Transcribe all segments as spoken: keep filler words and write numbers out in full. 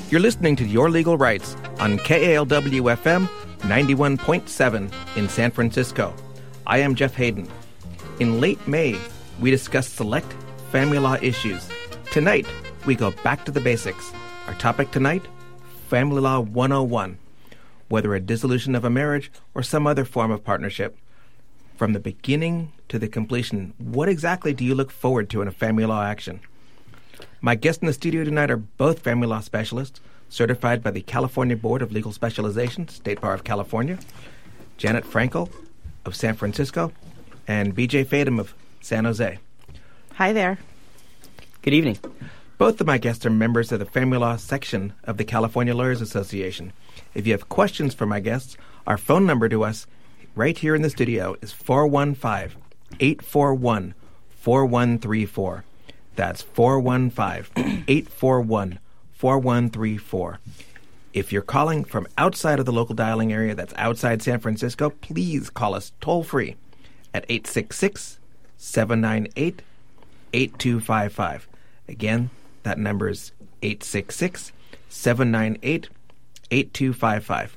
You're listening to Your Legal Rights on K A L W F M ninety-one point seven in San Francisco. I am Jeff Hayden. In late May, we discussed select family law issues. Tonight, we go back to the basics. Our topic tonight, Family Law one oh one, whether a dissolution of a marriage or some other form of partnership. From the beginning to the completion, what exactly do you look forward to in a family law action? My guests in the studio tonight are both family law specialists, certified by the California Board of Legal Specialization, State Bar of California, Janet Frankel of San Francisco, and B J Fadum of San Jose. Hi there. Good evening. Both of my guests are members of the Family Law section of the California Lawyers Association. If you have questions for my guests, our phone number to us right here in the studio is four one five, eight four one, four one three four. That's four one five, eight four one, four one three four. If you're calling from outside of the local dialing area that's outside San Francisco, please call us toll-free at eight six six, seven nine eight, eight two five five. Again, that number is eight six six, seven nine eight, eight two five five.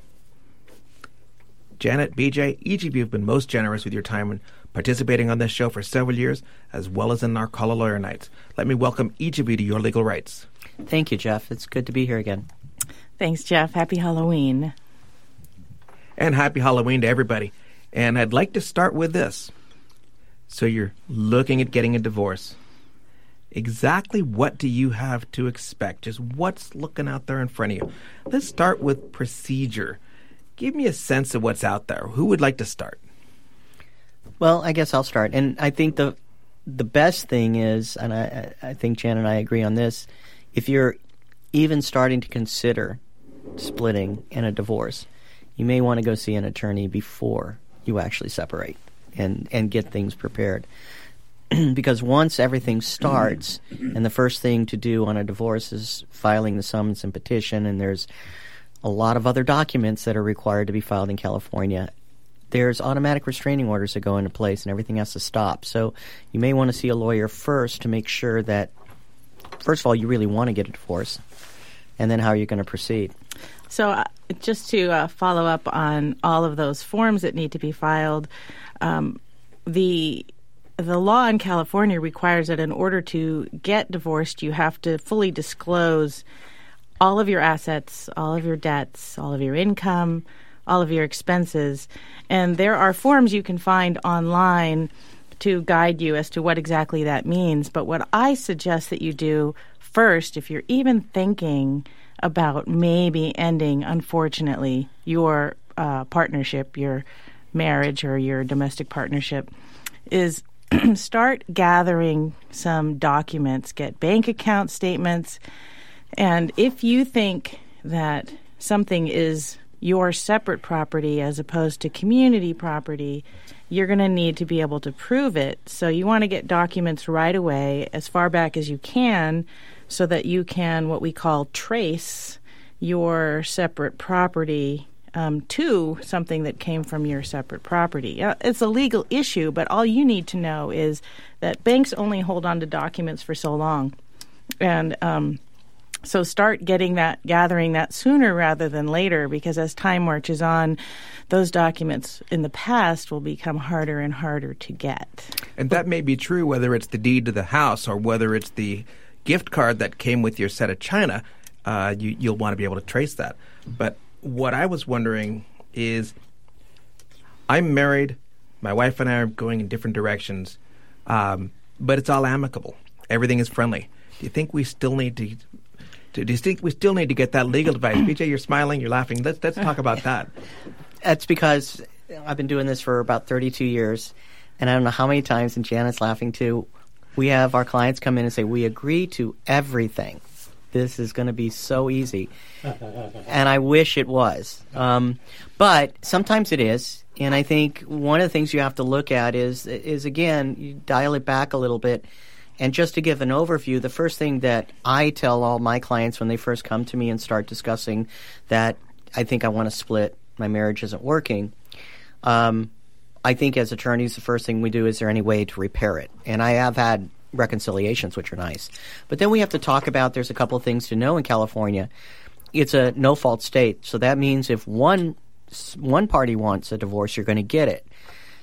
Janet, B J, each of you have been most generous with your time in participating on this show for several years, as well as in our Call a Lawyer nights. Let me welcome each of you to Your Legal Rights. Thank you, Jeff. It's good to be here again. Thanks, Jeff. Happy Halloween. And happy Halloween to everybody. And I'd like to start with this. So you're looking at getting a divorce. Exactly what do you have to expect? Just what's looking out there in front of you? Let's start with procedure. Give me a sense of what's out there. Who would like to start? Well, I guess I'll start. And I think the the best thing is, and I, I think Jan and I agree on this, if you're even starting to consider splitting and a divorce, you may want to go see an attorney before you actually separate and, and get things prepared. Because once everything starts, and the first thing to do on a divorce is filing the summons and petition, and there's a lot of other documents that are required to be filed in California, there's automatic restraining orders that go into place, and everything has to stop. So you may want to see a lawyer first to make sure that, first of all, you really want to get a divorce, and then how are you going to proceed? So uh, just to uh, follow up on all of those forms that need to be filed, um, the the law in California requires that in order to get divorced, you have to fully disclose all of your assets, all of your debts, all of your income, all of your expenses. And there are forms you can find online to guide you as to what exactly that means. But what I suggest that you do first, if you're even thinking about maybe ending, unfortunately, your uh, partnership, your marriage or your domestic partnership, is start gathering some documents, get bank account statements. And if you think that something is your separate property as opposed to community property, you're going to need to be able to prove it. So you want to get documents right away, as far back as you can, so that you can, what we call, trace your separate property um, to something that came from your separate property. Uh, it's a legal issue, but all you need to know is that banks only hold on to documents for so long. And um So start getting that, gathering that sooner rather than later, because as time marches on, those documents in the past will become harder and harder to get. And that may be true whether it's the deed to the house or whether it's the gift card that came with your set of china. Uh, you, you'll want to be able to trace that. But what I was wondering is, I'm married. My wife and I are going in different directions, um, but it's all amicable. Everything is friendly. Do you think we still need to... Do you think we still need to get that legal advice? B J, you're smiling, you're laughing. Let's let's talk about that. That's because I've been doing this for about thirty-two years, and I don't know how many times, and Janet's laughing too, we have our clients come in and say, we agree to everything. This is going to be so easy. And I wish it was. Um, but sometimes it is, and I think one of the things you have to look at is, is again, you dial it back a little bit. And just to give an overview, the first thing that I tell all my clients when they first come to me and start discussing that I think I want to split, my marriage isn't working, um, I think as attorneys, the first thing we do, is there any way to repair it? And I have had reconciliations, which are nice. But then we have to talk about, there's a couple of things to know in California. it's a no-fault state. So that means if one one party wants a divorce, you're going to get it.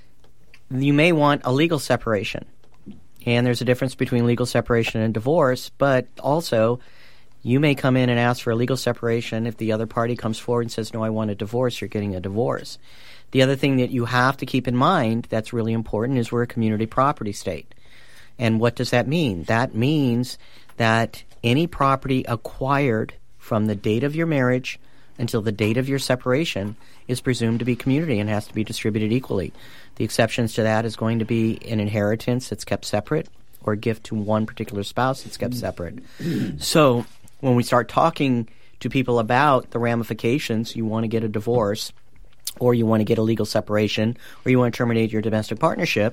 You may want a legal separation. And there's a difference between legal separation and divorce, but also you may come in and ask for a legal separation. If the other party comes forward and says, no, I want a divorce, you're getting a divorce. The other thing that you have to keep in mind that's really important is we're a community property state. And what does that mean? That means that any property acquired from the date of your marriage until the date of your separation is presumed to be community and has to be distributed equally. The exceptions to that is going to be an inheritance that's kept separate or a gift to one particular spouse that's kept separate. So when we start talking to people about the ramifications, you want to get a divorce or you want to get a legal separation or you want to terminate your domestic partnership,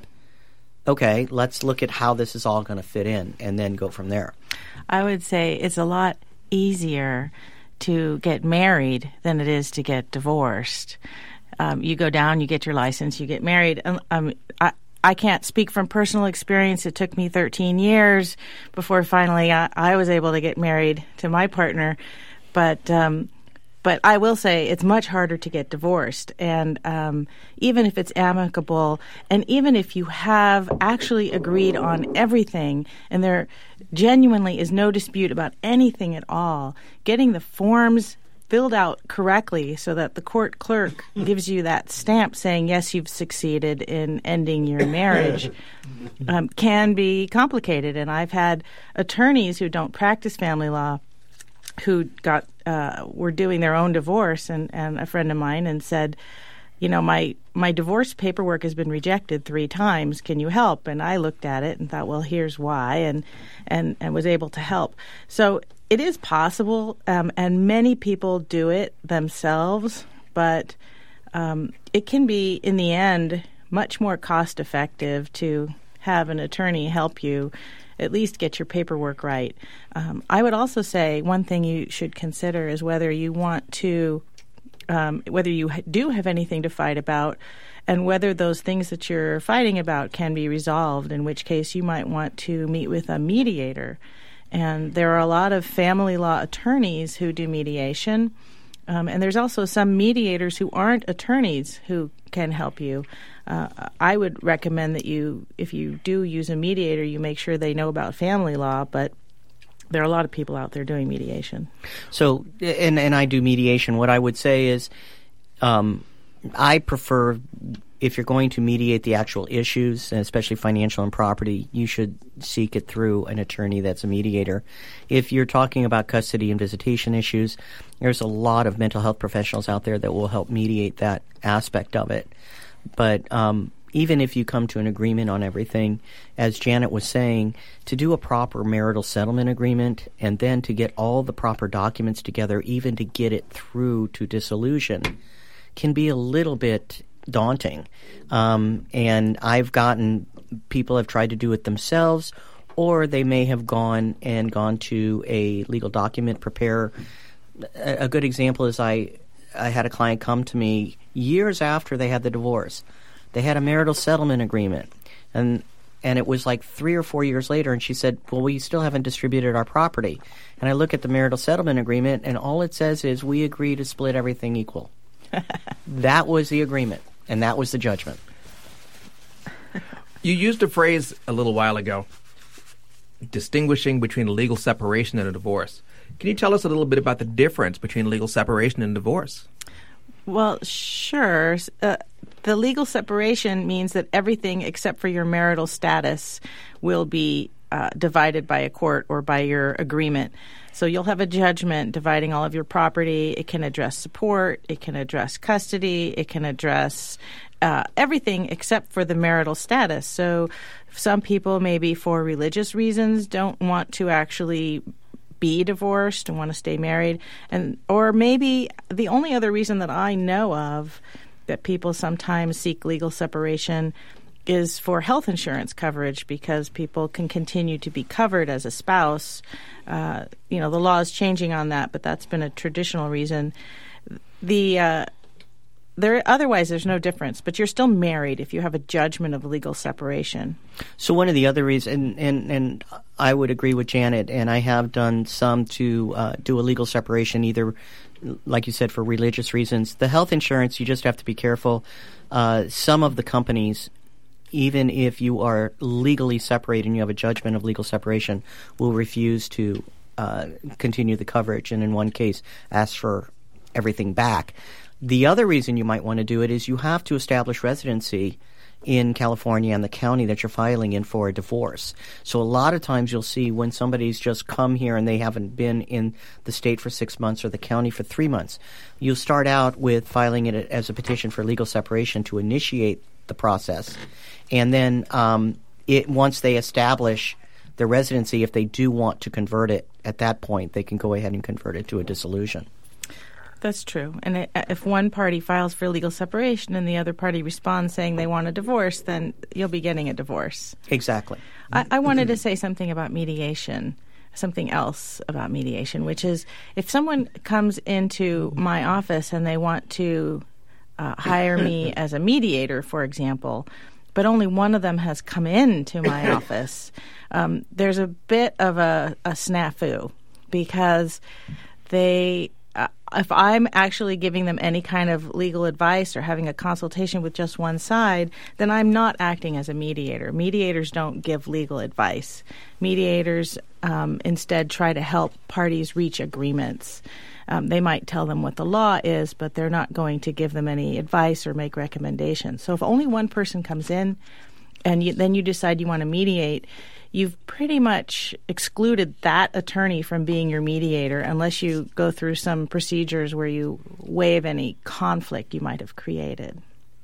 okay, let's look at how this is all going to fit in and then go from there. I would say it's a lot easier to get married than it is to get divorced. Um, you go down, you get your license, you get married. Um, um, I, I can't speak from personal experience. It took me thirteen years before finally I, I was able to get married to my partner. But um, but I will say it's much harder to get divorced. And um, even if it's amicable, and even if you have actually agreed on everything, and there genuinely is no dispute about anything at all, getting the forms filled out correctly so that the court clerk gives you that stamp saying, yes, you've succeeded in ending your marriage, um, can be complicated. And I've had attorneys who don't practice family law who got uh, were doing their own divorce, and, and a friend of mine and said, you know, my, my divorce paperwork has been rejected three times. Can you help? And I looked at it and thought, well, here's why, and and, and was able to help. So it is possible, um, and many people do it themselves, but um, it can be, in the end, much more cost-effective to have an attorney help you at least get your paperwork right. Um, I would also say one thing you should consider is whether you want to, um, whether you do have anything to fight about, and whether those things that you're fighting about can be resolved, in which case you might want to meet with a mediator. And there are a lot of family law attorneys who do mediation. Um, and there's also some mediators who aren't attorneys who can help you. Uh, I would recommend that you, if you do use a mediator, you make sure they know about family law, but there are a lot of people out there doing mediation. So, and, and I do mediation. What I would say is um, I prefer, if you're going to mediate the actual issues, and especially financial and property, you should seek it through an attorney that's a mediator. If you're talking about custody and visitation issues, there's a lot of mental health professionals out there that will help mediate that aspect of it. But um, even if you come to an agreement on everything, as Janet was saying, to do a proper marital settlement agreement and then to get all the proper documents together, even to get it through to dissolution, can be a little bit daunting. Um, and I've gotten people have tried to do it themselves, or they may have gone and gone to a legal document preparer. A, a good example is I I had a client come to me years after they had the divorce. They had a marital settlement agreement, and and it was like three or four years later, and she said, well, we still haven't distributed our property. And I look at the marital settlement agreement, and all it says is we agree to split everything equal. That was the agreement, and that was the judgment. You used a phrase a little while ago, distinguishing between a legal separation and a divorce. Can you tell us a little bit about the difference between legal separation and divorce? Well, sure. Uh, the legal separation means that everything except for your marital status will be uh, divided by a court or by your agreement. So you'll have a judgment dividing all of your property. It can address support. It can address custody. It can address uh, everything except for the marital status. So some people, maybe for religious reasons, don't want to actually be divorced and want to stay married, and or maybe the only other reason that I know of that people sometimes seek legal separation is for health insurance coverage, because people can continue to be covered as a spouse. Uh, you know, the law is changing on that, but that's been a traditional reason. The uh, there otherwise there's no difference, but you're still married if you have a judgment of legal separation. So one of the other reasons, and, and, and I would agree with Janet, and I have done some to uh, do a legal separation, either, like you said, for religious reasons. The health insurance, you just have to be careful. Uh, some of the companies, even if you are legally separated and you have a judgment of legal separation, will refuse to uh, continue the coverage, and in one case ask for everything back. The other reason you might want to do it is you have to establish residency in California and the county that you're filing in for a divorce. So a lot of times you'll see when somebody's just come here and they haven't been in the state for six months or the county for three months, you'll start out with filing it as a petition for legal separation to initiate the process. And then um, it once they establish their residency, if they do want to convert it at that point, they can go ahead and convert it to a dissolution. That's true. And it, if one party files for legal separation and the other party responds saying they want a divorce, then you'll be getting a divorce. Exactly. I, I wanted to say something about mediation, something else about mediation, which is if someone comes into my office and they want to uh, hire me as a mediator, for example, but only one of them has come into my office, um, there's a bit of a, a snafu because they... Uh, if I'm actually giving them any kind of legal advice or having a consultation with just one side, then I'm not acting as a mediator. Mediators don't give legal advice. Mediators um, instead try to help parties reach agreements. Um, they might tell them what the law is, but they're not going to give them any advice or make recommendations. So if only one person comes in and you, then you decide you want to mediate, you've pretty much excluded that attorney from being your mediator unless you go through some procedures where you waive any conflict you might have created.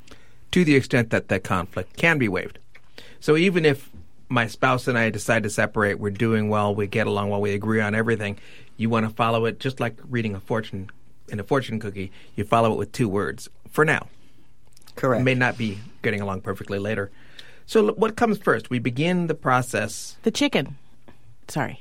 To the extent that that conflict can be waived. So even if my spouse and I decide to separate, we're doing well, we get along well, we agree on everything, you want to follow it just like reading a fortune in a fortune cookie, you follow it with two words, for now. Correct. It may not be getting along perfectly later. So what comes first? We begin the process. The chicken. Sorry.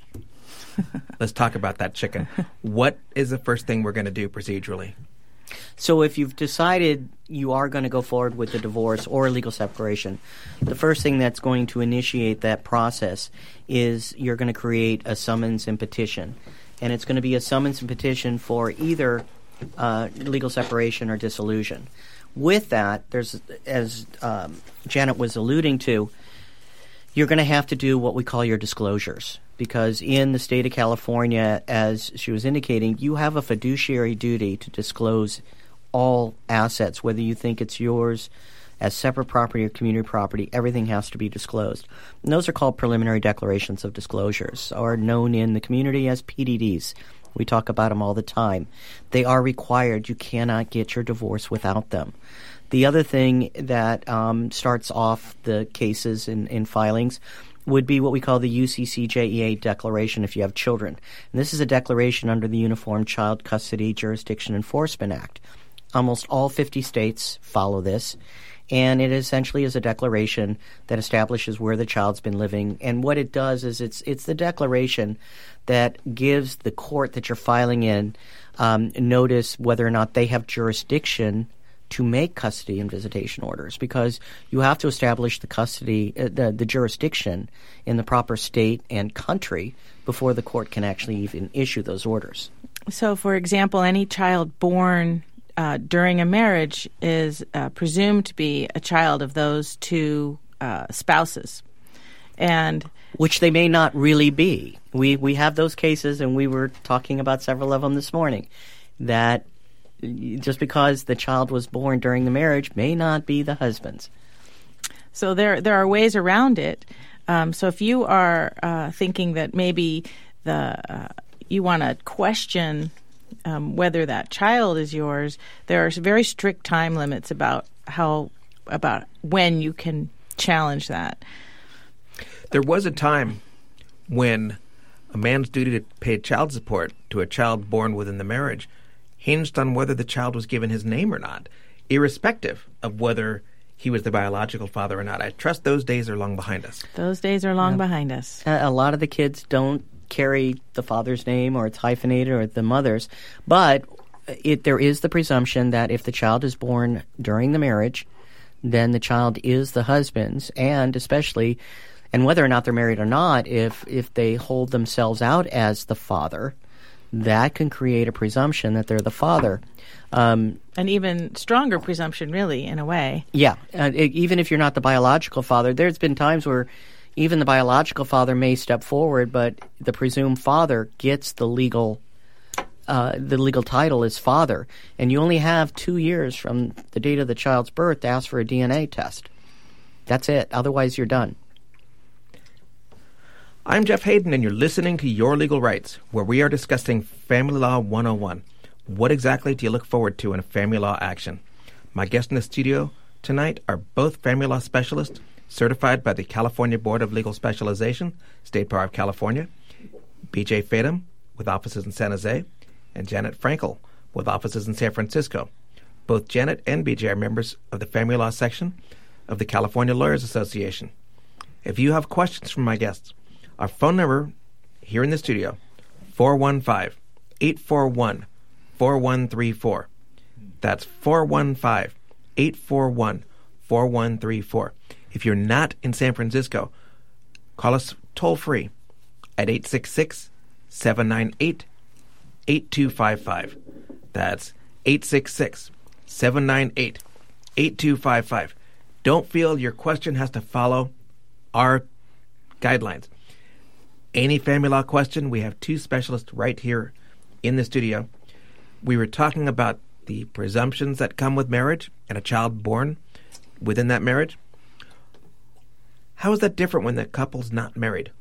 Let's talk about that chicken. What is the first thing we're going to do procedurally? So if you've decided you are going to go forward with a divorce or a legal separation, the first thing that's going to initiate that process is you're going to create a summons and petition. And it's going to be a summons and petition for either uh, legal separation or dissolution. With that, there's, as um, Janet was alluding to, you're going to have to do what we call your disclosures. Because in the state of California, as she was indicating, you have a fiduciary duty to disclose all assets, whether you think it's yours as separate property or community property. Everything has to be disclosed. And those are called preliminary declarations of disclosures, or known in the community as P D Ds. We talk about them all the time. They are required. You cannot get your divorce without them. The other thing that um, starts off the cases in, in filings would be what we call the U C C J E A declaration if you have children. And this is a declaration under the Uniform Child Custody Jurisdiction Enforcement Act. Almost all fifty states follow this. And it essentially is a declaration that establishes where the child's been living. And what it does is it's it's the declaration that gives the court that you're filing in um, notice whether or not they have jurisdiction to make custody and visitation orders, because you have to establish the custody, uh, the, the jurisdiction in the proper state and country before the court can actually even issue those orders. So, for example, any child born Uh, during a marriage is uh, presumed to be a child of those two uh, spouses, and which they may not really be. We we have those cases, and we were talking about several of them this morning. That just because the child was born during the marriage may not be the husband's. So there there are ways around it. Um, so if you are uh, thinking that maybe the uh, you want to question Um, whether that child is yours, there are very strict time limits about how about when you can challenge that. There was a time when a man's duty to pay child support to a child born within the marriage hinged on whether the child was given his name or not, irrespective of whether he was the biological father or not. I trust those days are long behind us. Those days are long yeah. behind us. A, a lot of the kids don't carry the father's name, or it's hyphenated, or the mother's. But it, there is the presumption that if the child is born during the marriage, then the child is the husband's, and especially, and whether or not they're married or not, if if they hold themselves out as the father, that can create a presumption that they're the father. Um, An even stronger presumption, really, in a way. Yeah. Uh, it, even if you're not the biological father, there's been times where even the biological father may step forward, but the presumed father gets the legal uh, the legal title as father. And you only have two years from the date of the child's birth to ask for a D N A test. That's it. Otherwise, you're done. I'm Jeff Hayden, and you're listening to Your Legal Rights, where we are discussing Family Law one oh one. What exactly do you look forward to in a family law action? My guests in the studio tonight are both family law specialists certified by the California Board of Legal Specialization, State Bar of California, B J Fadum, with offices in San Jose, and Janet Frankel, with offices in San Francisco. Both Janet and B J are members of the Family Law section of the California Lawyers Association. If you have questions from my guests, our phone number here in the studio, four one five, eight four one, four one three four. That's four one five, eight four one, four one three four. If you're not in San Francisco, call us toll-free at eight six six, seven nine eight, eight two five five. That's eight six six, seven nine eight, eight two five five. Don't feel your question has to follow our guidelines. Any family law question, we have two specialists right here in the studio. We were talking about the presumptions that come with marriage and a child born within that marriage. How is that different when the couple's not married?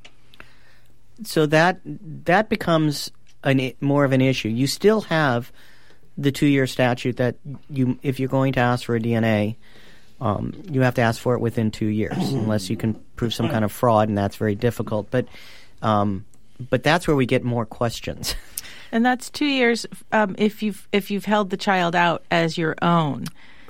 So that that becomes an, more of an issue. You still have the two-year statute that you, if you're going to ask for a D N A, um, you have to ask for it within two years, unless you can prove some kind of fraud, and that's very difficult. But um, but that's where we get more questions. And that's two years um, if you've if you've held the child out as your own.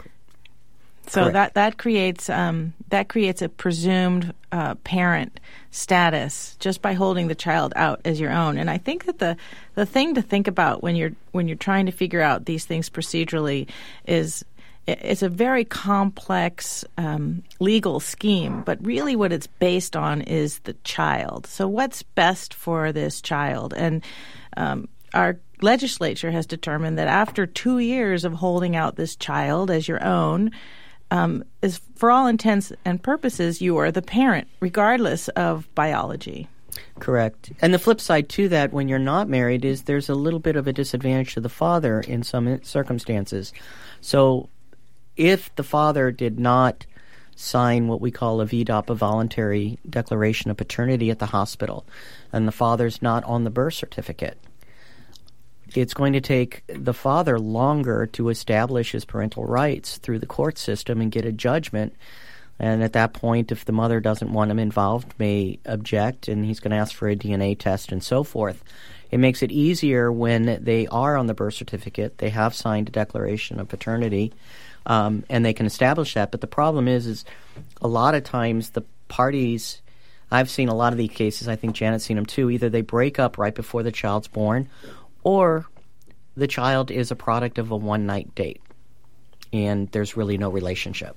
So Correct. that that creates um, that creates a presumed uh, parent status just by holding the child out as your own. And I think that the the thing to think about when you're when you're trying to figure out these things procedurally is it's a very complex um, legal scheme, but really what it's based on is the child. So what's best for this child? And um, our legislature has determined that after two years of holding out this child as your own, um, is for all intents and purposes, you are the parent, regardless of biology. Correct. And the flip side to that, when you're not married, is there's a little bit of a disadvantage to the father in some circumstances. So if the father did not sign what we call a V D O P, a voluntary declaration of paternity at the hospital, and the father's not on the birth certificate, it's going to take the father longer to establish his parental rights through the court system and get a judgment. And at that point, if the mother doesn't want him involved, may object, and he's going to ask for a D N A test and so forth. It makes it easier when they are on the birth certificate, they have signed a declaration of paternity, um, and they can establish that. But the problem is, is a lot of times the parties, I've seen a lot of these cases, I think Janet's seen them too, either they break up right before the child's born, or the child is a product of a one-night date, and there's really no relationship.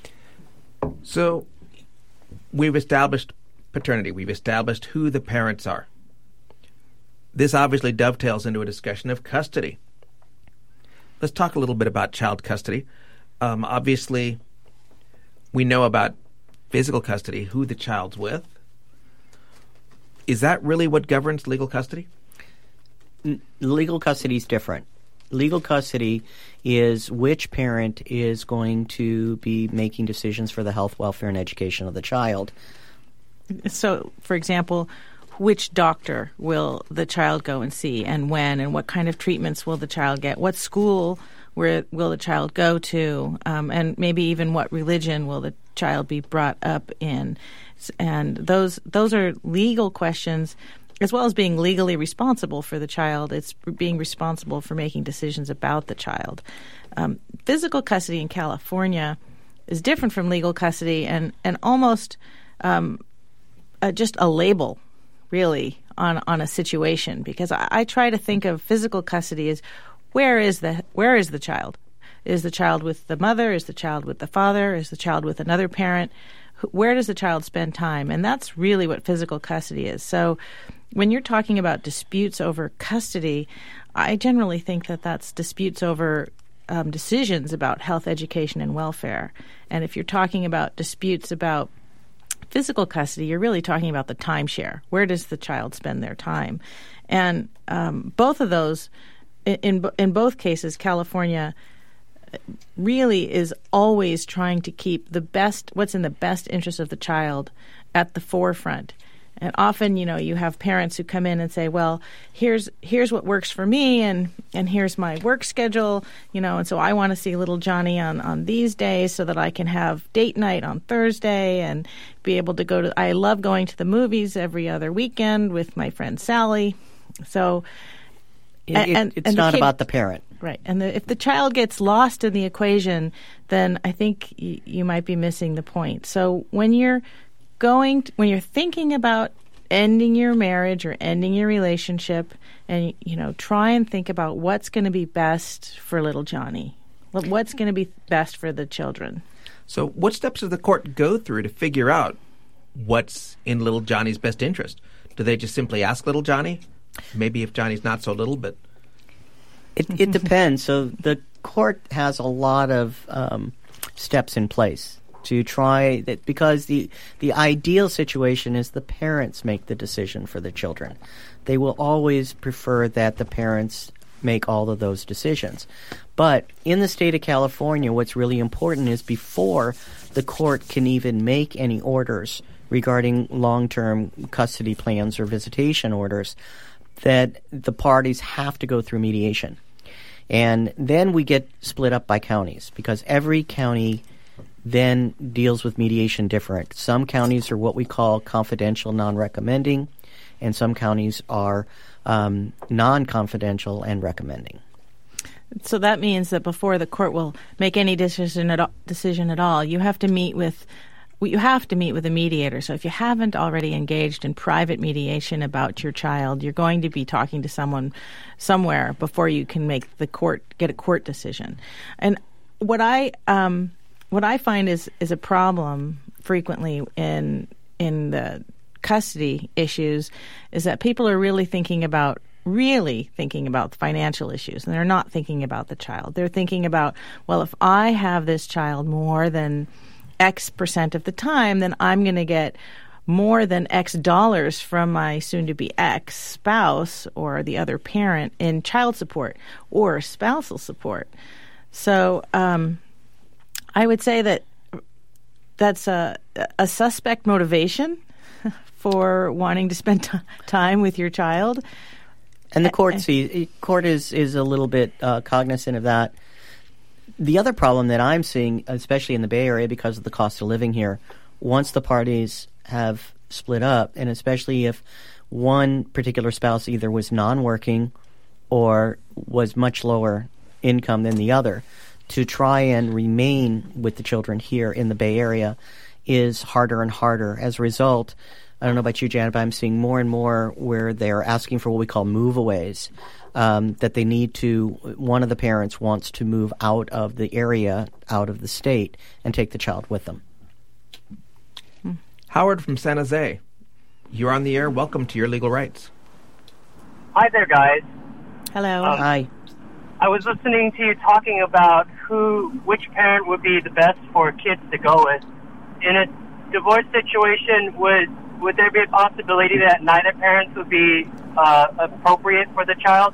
So we've established paternity. We've established who the parents are. This obviously dovetails into a discussion of custody. Let's talk a little bit about child custody. Um, obviously, we know about physical custody, who the child's with. Is that really what governs legal custody? N- legal custody is different. Legal custody is which parent is going to be making decisions for the health, welfare, and education of the child. So, for example, which doctor will the child go and see, and when, and what kind of treatments will the child get? What school where will the child go to? Um, and maybe even what religion will the child be brought up in? And those those are legal questions, as well as being legally responsible for the child. It's being responsible for making decisions about the child. Um, physical custody in California is different from legal custody, and and almost um, uh, just a label, really, on, on a situation. Because I, I try to think of physical custody as where is the where is the child? Is the child with the mother? Is the child with the father? Is the child with another parent? Where does the child spend time? And that's really what physical custody is. So when you're talking about disputes over custody, I generally think that that's disputes over um, decisions about health, education, and welfare. And if you're talking about disputes about physical custody, you're really talking about the timeshare. Where does the child spend their time? And um, both of those, in, in in both cases, California really is always trying to keep the best, what's in the best interest of the child at the forefront. And often, you know, you have parents who come in and say, well, here's here's what works for me, and, and here's my work schedule, you know, and so I want to see little Johnny on, on these days so that I can have date night on Thursday and be able to go to, I love going to the movies every other weekend with my friend Sally. So it, it, and, it's and not kid, about the parent. Right. And the, if the child gets lost in the equation, then I think y- you might be missing the point. So when you're going to, when you're thinking about ending your marriage or ending your relationship, and you know, try and think about what's going to be best for little Johnny. What's going to be best for the children. So what steps does the court go through to figure out what's in little Johnny's best interest? Do they just simply ask little Johnny? Maybe if Johnny's not so little, but It, it depends. So the court has a lot of um, steps in place to try that, because the the ideal situation is the parents make the decision for the children. They will always prefer that the parents make all of those decisions. But in the state of California, what's really important is before the court can even make any orders regarding long-term custody plans or visitation orders, that the parties have to go through mediation. And then we get split up by counties, because every county then deals with mediation different. Some counties are what we call confidential non-recommending, and some counties are um, non-confidential and recommending. So that means that before the court will make any decision at all, decision at all, you have to meet with you have to meet with a mediator. So if you haven't already engaged in private mediation about your child, you're going to be talking to someone somewhere before you can make the court get a court decision. And what I um, what I find is is a problem frequently in in the custody issues is that people are really thinking about really thinking about financial issues, and they're not thinking about the child. They're thinking about, well, if I have this child more than X percent of the time, then I'm going to get more than X dollars from my soon-to-be ex spouse or the other parent in child support or spousal support. So um, I would say that that's a, a suspect motivation for wanting to spend t- time with your child. And the court see, court is, is a little bit uh, cognizant of that. The other problem that I'm seeing, especially in the Bay Area because of the cost of living here, once the parties have split up, and especially if one particular spouse either was non-working or was much lower income than the other, to try and remain with the children here in the Bay Area is harder and harder. As a result, I don't know about you, Janet, but I'm seeing more and more where they're asking for what we call move-aways. Um, that they need to, one of the parents wants to move out of the area, out of the state, and take the child with them. Hmm. Howard from San Jose, you're on the air. Welcome to Your Legal Rights. Hi there, guys. Hello. Um, Hi. I was listening to you talking about who, which parent would be the best for kids to go with. In a divorce situation, would would there be a possibility that neither parents would be uh, appropriate for the child?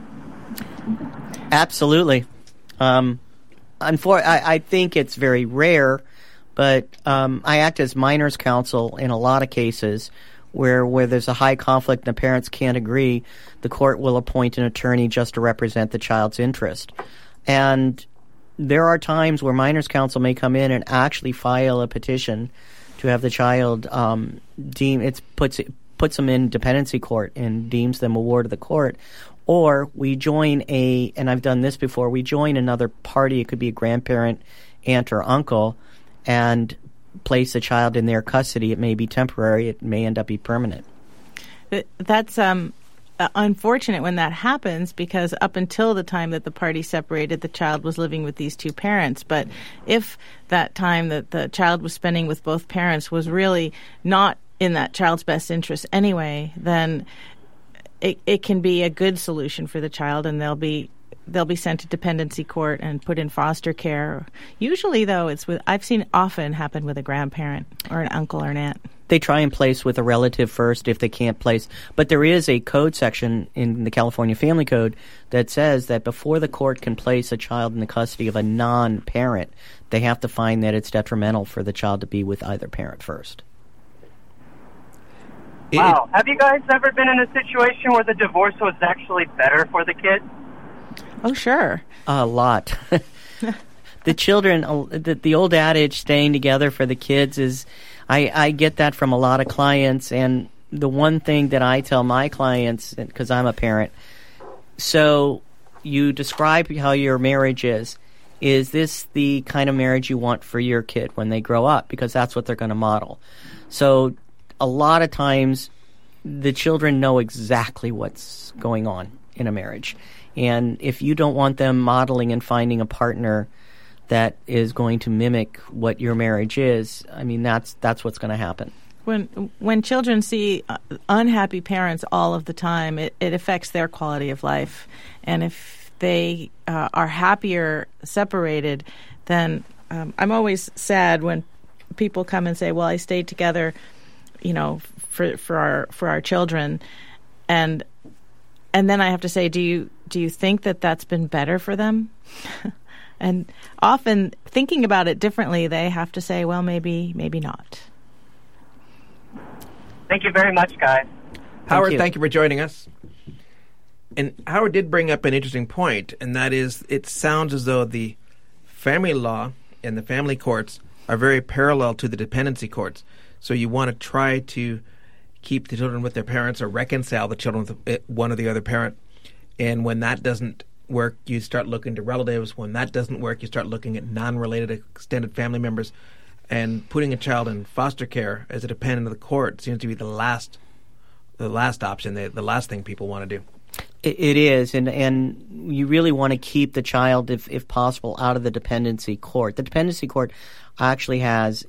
Absolutely. Um, unfor- I, I think it's very rare, but um, I act as minors counsel in a lot of cases where, where there's a high conflict and the parents can't agree. The court will appoint an attorney just to represent the child's interest. And there are times where minors counsel may come in and actually file a petition to have the child um, deem it puts puts them in dependency court and deems them a ward of the court. Or we join a, and I've done this before, we join another party. It could be a grandparent, aunt, or uncle, and place the child in their custody. It may be temporary. It may end up be permanent. That's um, uh, unfortunate when that happens, because up until the time that the parties separated, the child was living with these two parents. But if that time that the child was spending with both parents was really not in that child's best interest anyway, then it, it can be a good solution for the child, and they'll be they'll be sent to dependency court and put in foster care. Usually, though, it's with I've seen it often happen with a grandparent or an uncle or an aunt. They try and place with a relative first if they can't place. But there is a code section in the California Family Code that says that before the court can place a child in the custody of a non-parent, they have to find that it's detrimental for the child to be with either parent first. Wow. Have you guys ever been in a situation where the divorce was actually better for the kid? Oh, sure. A lot. The children, the, the old adage, staying together for the kids is, I, I get that from a lot of clients, and the one thing that I tell my clients, because I'm a parent, so you describe how your marriage is. Is this the kind of marriage you want for your kid when they grow up? Because that's what they're going to model. So a lot of times the children know exactly what's going on in a marriage. And if you don't want them modeling and finding a partner that is going to mimic what your marriage is, I mean, that's that's what's going to happen. When when children see unhappy parents all of the time, it, it affects their quality of life. And if they uh, are happier separated, then um, I'm always sad when people come and say, well, I stayed together, you know, for for our for our children, and and then I have to say, do you do you think that that's been better for them? And often thinking about it differently, they have to say, well, maybe, maybe not. Thank you very much, guys. Howard, thank you. thank you for joining us. And Howard did bring up an interesting point, and that is it sounds as though the family law and the family courts are very parallel to the dependency courts. So you want to try to keep the children with their parents or reconcile the children with one or the other parent. And when that doesn't work, you start looking to relatives. When that doesn't work, you start looking at non-related extended family members. And putting a child in foster care as a dependent of the court seems to be the last the last option, the, the last thing people want to do. It, it is, and and you really want to keep the child, if, if possible, out of the dependency court. The dependency court actually has,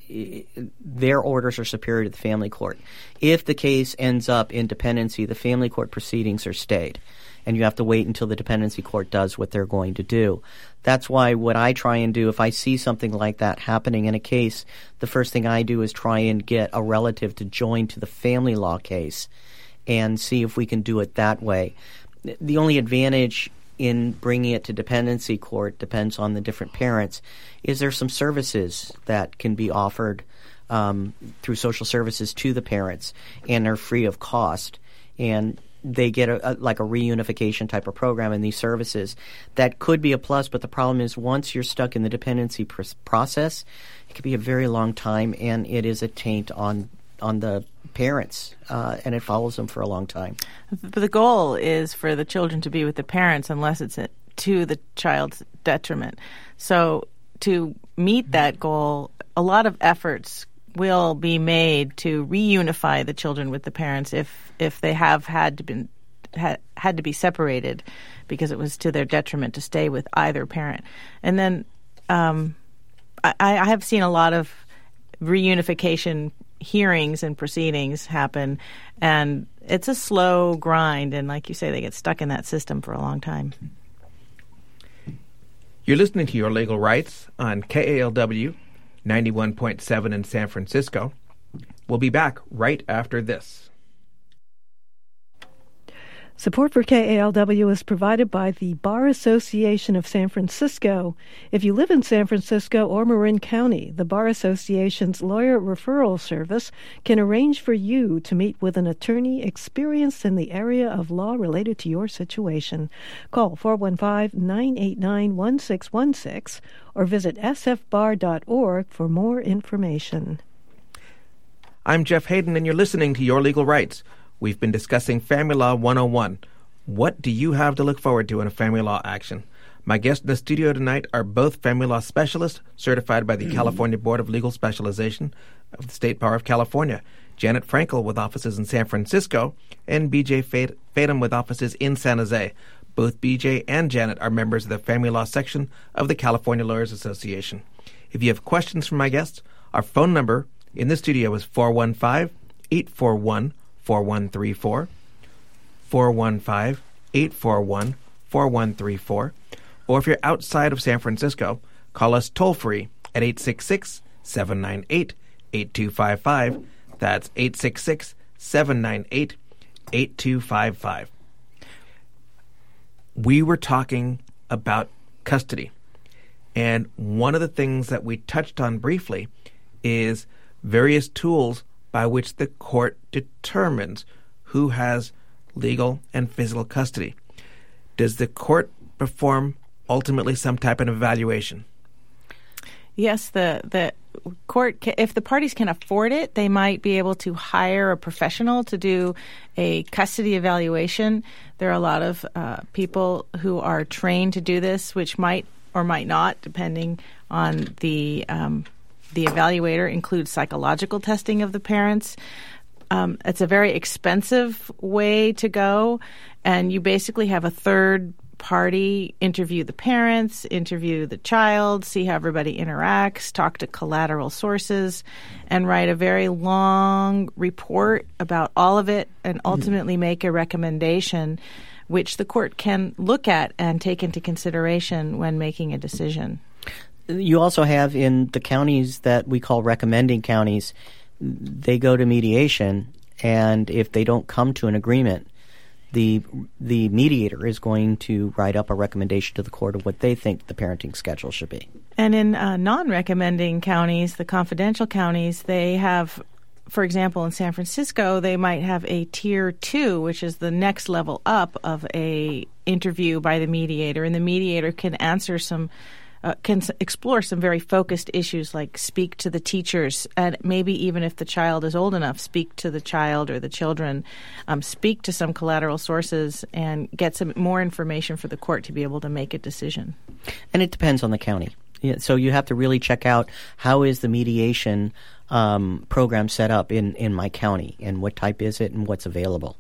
their orders are superior to the family court. If the case ends up in dependency, the family court proceedings are stayed, and you have to wait until the dependency court does what they're going to do. That's why what I try and do, if I see something like that happening in a case, the first thing I do is try and get a relative to join to the family law case and see if we can do it that way. The only advantage in bringing it to dependency court depends on the different parents. Is there some services that can be offered um, through social services to the parents and are free of cost? And they get a, a, like a reunification type of program in these services. That could be a plus, but the problem is once you're stuck in the dependency pr- process, it could be a very long time, and it is a taint on on the parents, uh, and it follows them for a long time. But the goal is for the children to be with the parents unless it's a, to the child's detriment. So to meet that goal, a lot of efforts will be made to reunify the children with the parents if if they have had to been had, had to be separated because it was to their detriment to stay with either parent. And then um, I, I have seen a lot of reunification hearings and proceedings happen, and it's a slow grind, and like you say, they get stuck in that system for a long time. You're listening to Your Legal Rights on K A L W ninety-one point seven in San Francisco. We'll be back right after this. Support for K A L W is provided by the Bar Association of San Francisco. If you live in San Francisco or Marin County, the Bar Association's lawyer referral service can arrange for you to meet with an attorney experienced in the area of law related to your situation. Call four one five, nine eight nine, one six one six or visit s f bar dot org for more information. I'm Jeff Hayden, and you're listening to Your Legal Rights. We've been discussing Family Law one oh one. What do you have to look forward to in a family law action? My guests in the studio tonight are both family law specialists certified by the California Board of Legal Specialization of the State Bar of California. Janet Frankel with offices in San Francisco, and B J Fadum with offices in San Jose. Both B J and Janet are members of the Family Law section of the California Lawyers Association. If you have questions from my guests, our phone number in the studio is four one five, eight four one, four one three four, four one five, eight four one, four one three four, or if you're outside of San Francisco, call us toll-free at eight six six, seven nine eight, eight two five five. That's eight six six, seven nine eight, eight two five five. We were talking about custody, and one of the things that we touched on briefly is various tools by which the court determines who has legal and physical custody. Does the court perform ultimately some type of evaluation? Yes, the the court, ca- if the parties can afford it, they might be able to hire a professional to do a custody evaluation. There are a lot of uh, people who are trained to do this, which might or might not, depending on the um, the evaluator, include psychological testing of the parents. Um, it's a very expensive way to go, and you basically have a third party interview the parents, interview the child, see how everybody interacts, talk to collateral sources, and write a very long report about all of it, and ultimately make a recommendation which the court can look at and take into consideration when making a decision. You also have in the counties that we call recommending counties, they go to mediation, and if they don't come to an agreement, the the mediator is going to write up a recommendation to the court of what they think the parenting schedule should be. And in uh, non-recommending counties, the confidential counties, they have, for example, in San Francisco, they might have a tier two, which is the next level up of a interview by the mediator, and the mediator can answer some Uh, can s- explore some very focused issues like speak to the teachers, and maybe even if the child is old enough, speak to the child or the children, um, speak to some collateral sources, and get some more information for the court to be able to make a decision. And it depends on the county. Yeah, so you have to really check out how is the mediation um, program set up in, in my county, and what type is it and what's available.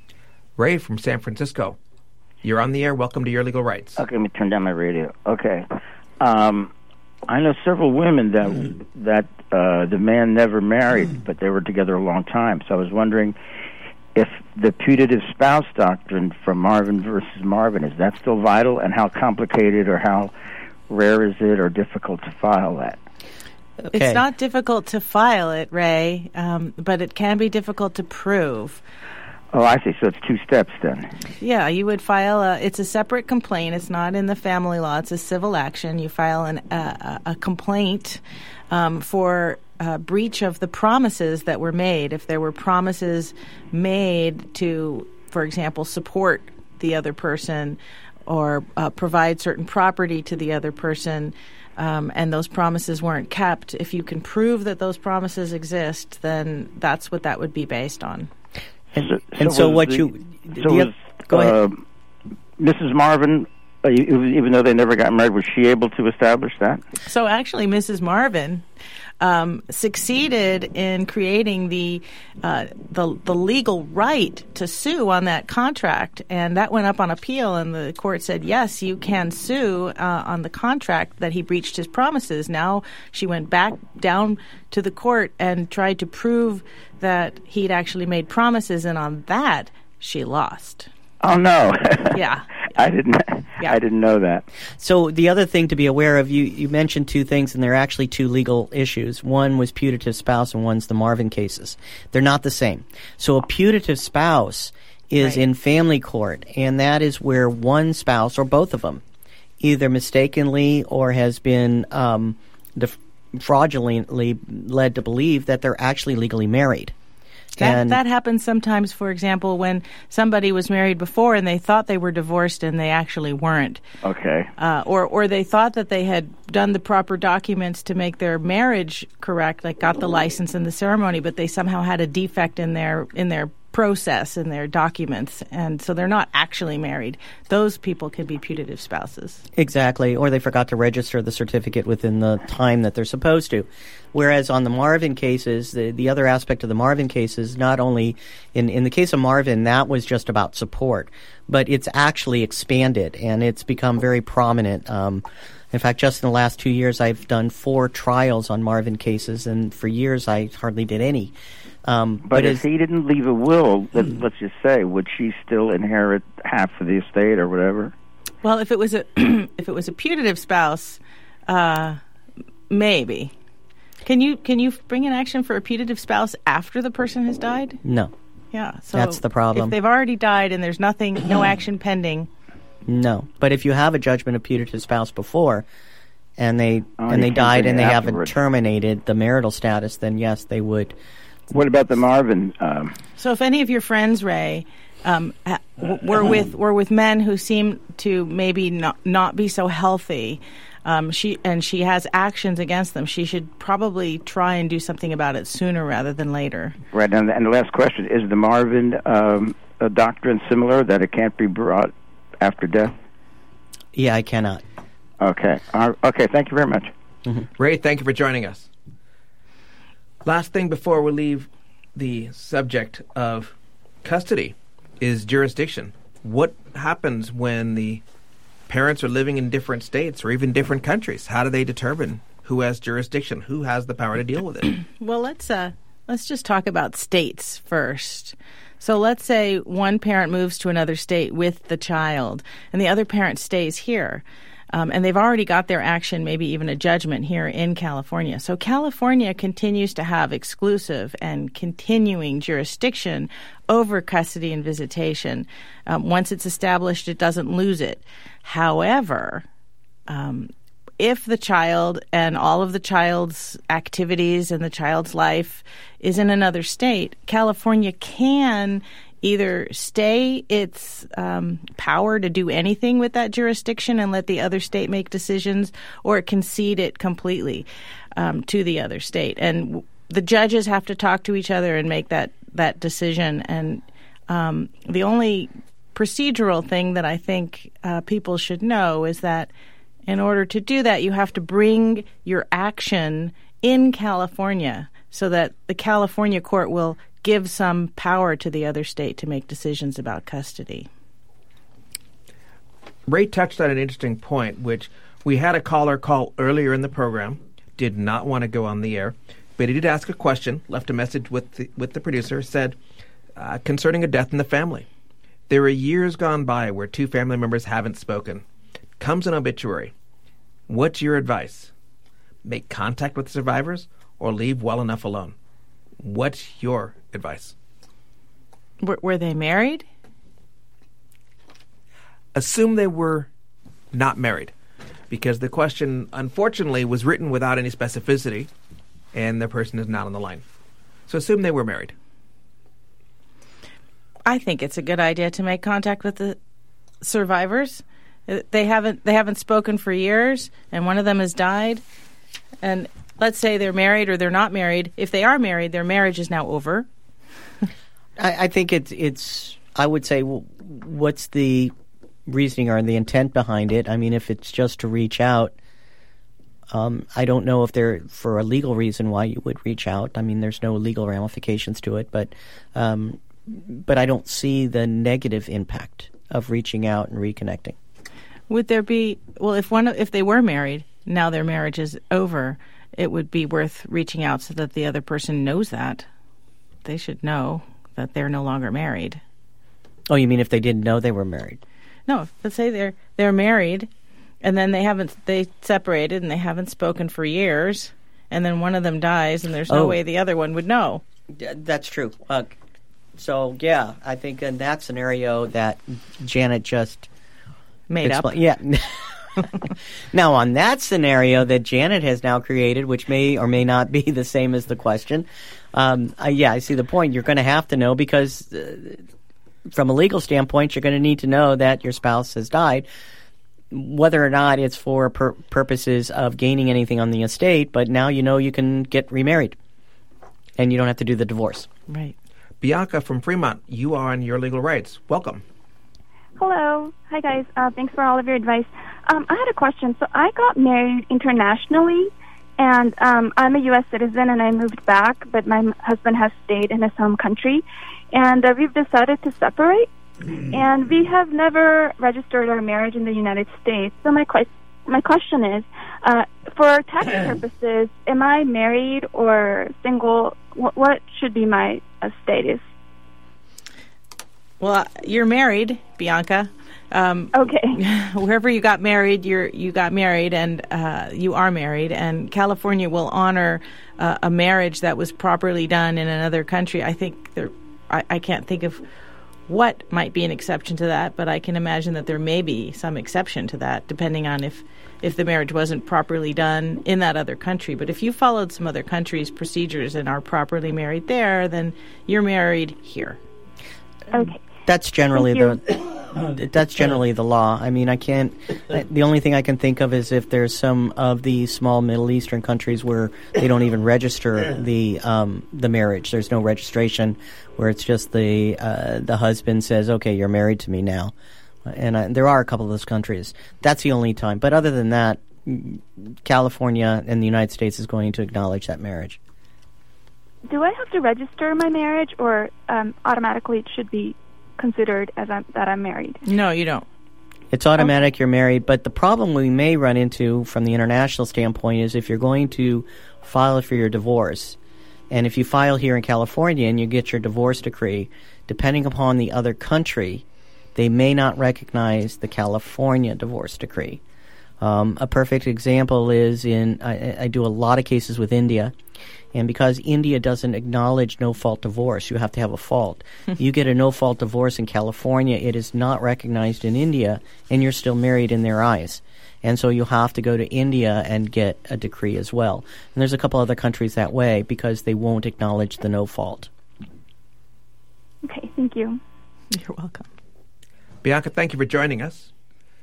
Ray from San Francisco, you're on the air. Welcome to Your Legal Rights. Okay, let me turn down my radio. Okay. Um, I know several women that that uh, the man never married, but they were together a long time. So I was wondering if the putative spouse doctrine from Marvin versus Marvin, is that still vital, and how complicated or how rare is it or difficult to file that? Okay. It's not difficult to file it, Ray, um, but it can be difficult to prove. Oh, I see. So it's two steps then. Yeah, you would file a, it's a separate complaint. It's not in the family law. It's a civil action. You file an, a, a complaint um, for uh, breach of the promises that were made. If there were promises made to, for example, support the other person or uh, provide certain property to the other person, um, and those promises weren't kept, if you can prove that those promises exist, then that's what that would be based on. And so, so, and so was what the, you so the, was, go ahead. Uh, Missus Marvin, uh, even though they never got married, was she able to establish that? So actually, Missus Marvin um, succeeded in creating the, uh, the the legal right to sue on that contract, and that went up on appeal, and the court said, yes, you can sue uh, on the contract that he breached his promises. Now she went back down to the court and tried to prove that he'd actually made promises, and on that, she lost. Oh, no. Yeah. I didn't Yeah. I didn't know that. So the other thing to be aware of, you, you mentioned two things, and they're actually two legal issues. One was putative spouse, and one's the Marvin cases. They're not the same. So a putative spouse is Right. in family court, and that is where one spouse, or both of them, either mistakenly or has been um, def- fraudulently led to believe that they're actually legally married. That, And- that happens sometimes, for example, when somebody was married before and they thought they were divorced and they actually weren't. Okay. Uh, or, or they thought that they had done the proper documents to make their marriage correct, like got the license and the ceremony, but they somehow had a defect in their in their process in their documents, and so they're not actually married. Those people can be putative spouses. Exactly, or they forgot to register the certificate within the time that they're supposed to. Whereas on the Marvin cases, the, the other aspect of the Marvin cases, not only in, in the case of Marvin, that was just about support, but it's actually expanded and it's become very prominent. Um, in fact, just in the last two years, I've done four trials on Marvin cases, and for years I hardly did any. Um, but, but if he didn't leave a will, let, let's just say, would she still inherit half of the estate or whatever? Well, if it was a if it was a putative spouse, uh, maybe. Can you can you bring an action for a putative spouse after the person has died? No. Yeah, so that's the problem. If they've already died and there's nothing, no action pending. No, but if you have a judgment of putative spouse before, and they oh, and they died and they afterward. haven't terminated the marital status, then yes, they would. What about the Marvin? Um, so, if any of your friends, Ray, um, ha- were with were with men who seem to maybe not not be so healthy, um, she and she has actions against them, she should probably try and do something about it sooner rather than later. Right, and, and the last question is: the Marvin um, a doctrine similar that it can't be brought after death? Yeah, I cannot. Okay. Uh, okay. Thank you very much. Mm-hmm. Ray, thank you for joining us. Last thing before we leave the subject of custody is jurisdiction. What happens when the parents are living in different states or even different countries? How do they determine who has jurisdiction? Who has the power to deal with it? Well, let's uh, let's just talk about states first. So let's say one parent moves to another state with the child, and the other parent stays here. Um, and they've already got their action, maybe even a judgment here in California. So California continues to have exclusive and continuing jurisdiction over custody and visitation. Um, once it's established, it doesn't lose it. However, um, if the child and all of the child's activities and the child's life is in another state, California can either stay its um, power to do anything with that jurisdiction and let the other state make decisions, or it concede it completely um, to the other state. And w- the judges have to talk to each other and make that, that decision. And um, the only procedural thing that I think uh, people should know is that in order to do that, you have to bring your action in California so that the California court will give some power to the other state to make decisions about custody. Ray touched on an interesting point, which we had a caller call earlier in the program, did not want to go on the air, but he did ask a question, left a message with the, with the producer, said, uh, concerning a death in the family. There are years gone by where two family members haven't spoken. Comes an obituary. What's your advice? Make contact with the survivors or leave well enough alone? What's your advice? Were, were they married? Assume they were not married, because the question, unfortunately, was written without any specificity, and the person is not on the line. So assume they were married. I think it's a good idea to make contact with the survivors. They haven't they haven't spoken for years, and one of them has died. And let's say they're married or they're not married. If they are married, their marriage is now over. I, I think it's it's. I would say, well, what's the reasoning or the intent behind it? I mean, if it's just to reach out, um, I don't know if there for a legal reason why you would reach out. I mean, there's no legal ramifications to it, but um, but I don't see the negative impact of reaching out and reconnecting. Would there be, well, if one if they were married, now their marriage is over, it would be worth reaching out so that the other person knows that. They should know that they're no longer married. Oh, you mean if they didn't know they were married? No, let's say they're they're married, and then they haven't they separated and they haven't spoken for years, and then one of them dies, and there's no Oh. way the other one would know. D- That's true. Uh, so, yeah, I think in that scenario that Janet just Made up. expla- Yeah. Now, on that scenario that Janet has now created, which may or may not be the same as the question, um, uh, yeah, I see the point. You're going to have to know because uh, from a legal standpoint, you're going to need to know that your spouse has died, whether or not it's for pur- purposes of gaining anything on the estate, but now you know you can get remarried and you don't have to do the divorce. Right. Bianca from Fremont, you are on Your Legal Rights. Welcome. Hello. Hi, guys. Uh, thanks for all of your advice. Um, I had a question. So I got married internationally, and um, I'm a U S citizen, and I moved back, but my husband has stayed in his home country, and uh, we've decided to separate, and we have never registered our marriage in the United States. So my question My question is, uh, for tax purposes, am I married or single? What, what should be my uh, status? Well, you're married, Bianca. Um, okay. Wherever you got married, you're you got married, and uh, you are married. And California will honor uh, a marriage that was properly done in another country. I think there. I, I can't think of what might be an exception to that, but I can imagine that there may be some exception to that, depending on if, if the marriage wasn't properly done in that other country. But if you followed some other country's procedures and are properly married there, then you're married here. Okay. That's generally the that's generally the law. I mean, I can't. The only thing I can think of is if there's some of the small Middle Eastern countries where they don't even register the um, the marriage. There's no registration, where it's just the uh, the husband says, "Okay, you're married to me now," and I, there are a couple of those countries. That's the only time. But other than that, California and the United States is going to acknowledge that marriage. Do I have to register my marriage, or um, automatically it should be considered as I'm, that I'm married? No, you don't. It's automatic, okay. You're married. But the problem we may run into from the international standpoint is if you're going to file for your divorce, and if you file here in California and you get your divorce decree, depending upon the other country, they may not recognize the California divorce decree. Um, a perfect example is in, I, I do a lot of cases with India, and because India doesn't acknowledge no-fault divorce, you have to have a fault. You get a no-fault divorce in California, it is not recognized in India, and you're still married in their eyes. And so you'll have to go to India and get a decree as well. And there's a couple other countries that way because they won't acknowledge the no-fault. Okay, thank you. You're welcome. Bianca, thank you for joining us.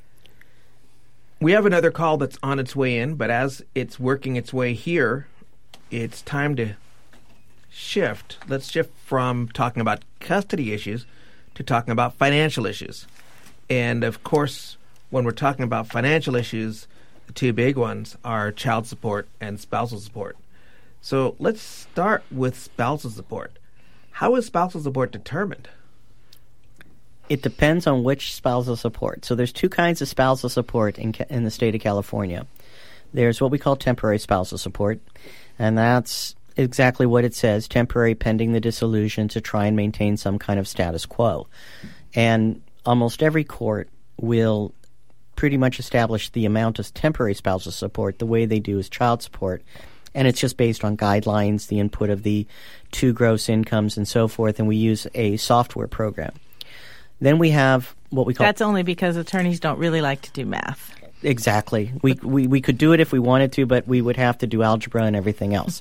We have another call that's on its way in, but as it's working its way here, it's time to shift. Let's shift from talking about custody issues to talking about financial issues. And, of course, when we're talking about financial issues, the two big ones are child support and spousal support. So let's start with spousal support. How is spousal support determined? It depends on which spousal support. So there's two kinds of spousal support in in the state of California. There's what we call temporary spousal support, and that's exactly what it says, temporary pending the dissolution to try and maintain some kind of status quo. And almost every court will pretty much establish the amount of temporary spousal support the way they do is child support, and it's just based on guidelines, the input of the two gross incomes and so forth, and we use a software program. Then we have what we call... That's only because attorneys don't really like to do math. Exactly. We, we we could do it if we wanted to, but we would have to do algebra and everything else.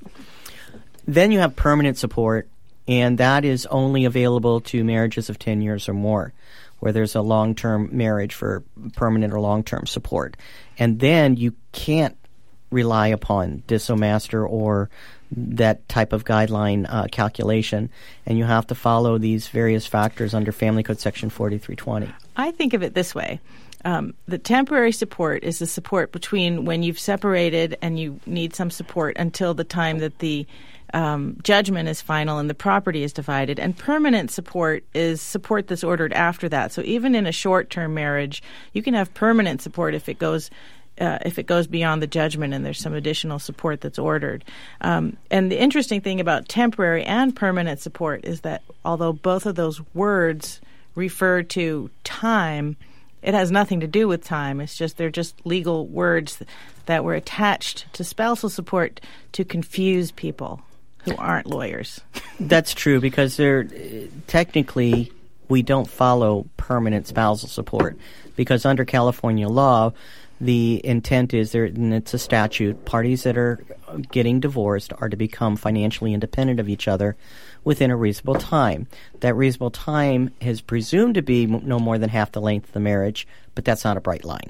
Then you have permanent support, and that is only available to marriages of ten years or more, where there's a long-term marriage for permanent or long-term support. And then you can't rely upon DissoMaster or that type of guideline uh, calculation, and you have to follow these various factors under Family Code Section forty-three twenty. I think of it this way. Um, the temporary support is the support between when you've separated and you need some support until the time that the um, judgment is final and the property is divided. And permanent support is support that's ordered after that. So even in a short-term marriage, you can have permanent support if it goes Uh, if it goes beyond the judgment and there's some additional support that's ordered. Um, and the interesting thing about temporary and permanent support is that although both of those words refer to time, it has nothing to do with time. It's just they're just legal words that were attached to spousal support to confuse people who aren't lawyers. That's true, because they're technically we don't follow permanent spousal support, because under California law, the intent is there, and it's a statute, parties that are getting divorced are to become financially independent of each other within a reasonable time. That reasonable time is presumed to be no more than half the length of the marriage, but that's not a bright line.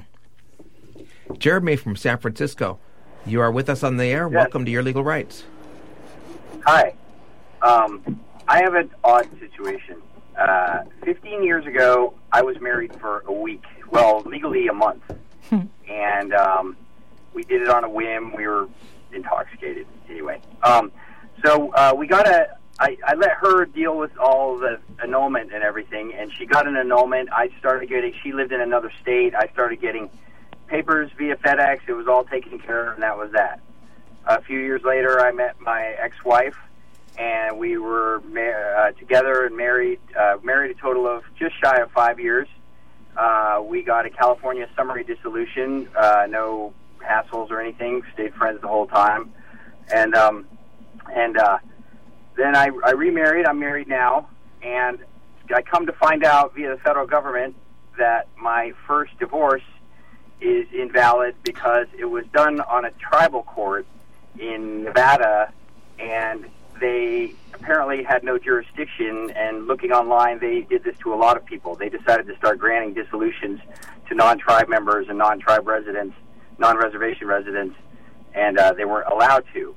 Jeremy from San Francisco, you are with us on the air. Yes. Welcome to Your Legal Rights. Hi. Um, I have an odd situation. Uh, fifteen years ago, I was married for a week. Well, legally a month. and um, we did it on a whim. We were intoxicated anyway. Um, so uh, we got a... I, I let her deal with all the annulment and everything, and she got an annulment. I started getting... She lived in another state. I started getting papers via FedEx. It was all taken care of, and that was that. A few years later, I met my ex-wife, and we were uh, together and married, uh, married a total of just shy of five years. Uh, we got a California summary dissolution, uh, no hassles or anything, stayed friends the whole time. And um, and uh, then I, I remarried, I'm married now, and I come to find out via the federal government that my first divorce is invalid because it was done on a tribal court in Nevada, and they apparently had no jurisdiction, and looking online, they did this to a lot of people. They decided to start granting dissolutions to non-tribe members and non-tribe residents, non-reservation residents, and uh, they weren't allowed to.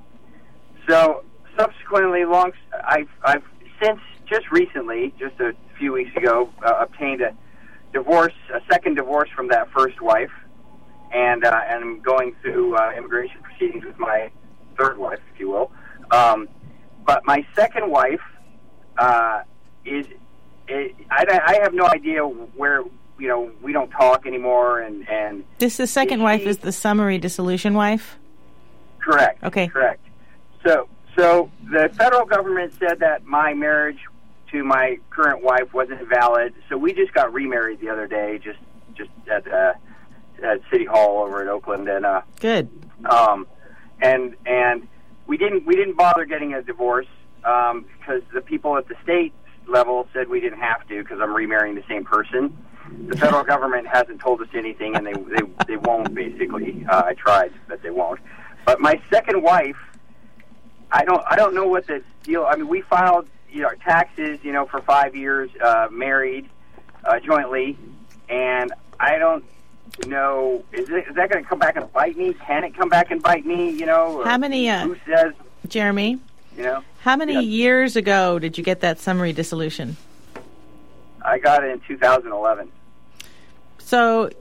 So subsequently, long, I've, I've since just recently, just a few weeks ago, uh, obtained a divorce, a second divorce from that first wife, and uh, and I'm going through uh, immigration proceedings with my third wife, if you will. Um, but my second wife uh, is, is I, I have no idea where, you know, we don't talk anymore. And, and this the second she, wife is the summary dissolution wife? Correct. Okay. Correct. So, so the federal government said that my marriage to my current wife wasn't valid. So we just got remarried the other day, just just at uh, at City Hall over in Oakland, and uh, good. Um, and and we didn't we didn't bother getting a divorce um, because the people at the state level said we didn't have to because I'm remarrying the same person. The federal government hasn't told us anything, and they they, they won't, basically. Uh, I tried, but they won't. But my second wife, I don't I don't know what the deal. I mean, we filed you know our taxes, you know, for five years, uh, married uh, jointly, and I don't know. Is, it, is that going to come back and bite me? Can it come back and bite me? You know, how many? Uh, who says, Jeremy? You know, how many yeah. years ago did you get that summary dissolution? I got it in two thousand eleven. So,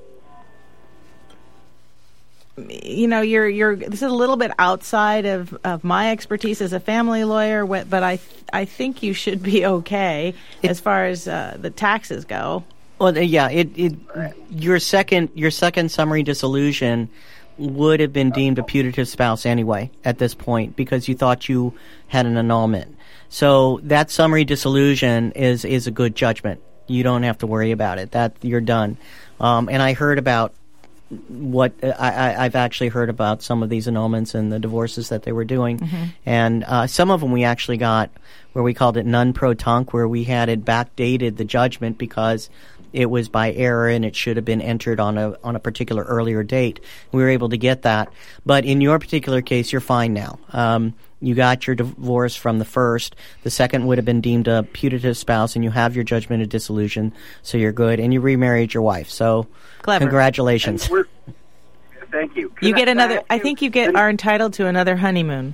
you know, you're you're. This is a little bit outside of, of my expertise as a family lawyer, but I I think you should be okay it, as far as uh, the taxes go. Well, yeah, it, it your second your second summary dissolution would have been deemed a putative spouse anyway at this point because you thought you had an annulment. So that summary dissolution is is a good judgment. You don't have to worry about it. That you're done. Um, and I heard about what I, I, I've actually heard about some of these annulments and the divorces that they were doing, mm-hmm. and uh, some of them we actually got where we called it non pro tunc, where we had it backdated the judgment because it was by error and it should have been entered on a on a particular earlier date. We were able to get that, but in your particular case, you're fine now. Um, you got your divorce from the first. The second would have been deemed a putative spouse, and you have your judgment of dissolution, so you're good. And you remarried your wife, so clever. Congratulations. Thank you. You get I, another. I, I think you get are entitled to another honeymoon.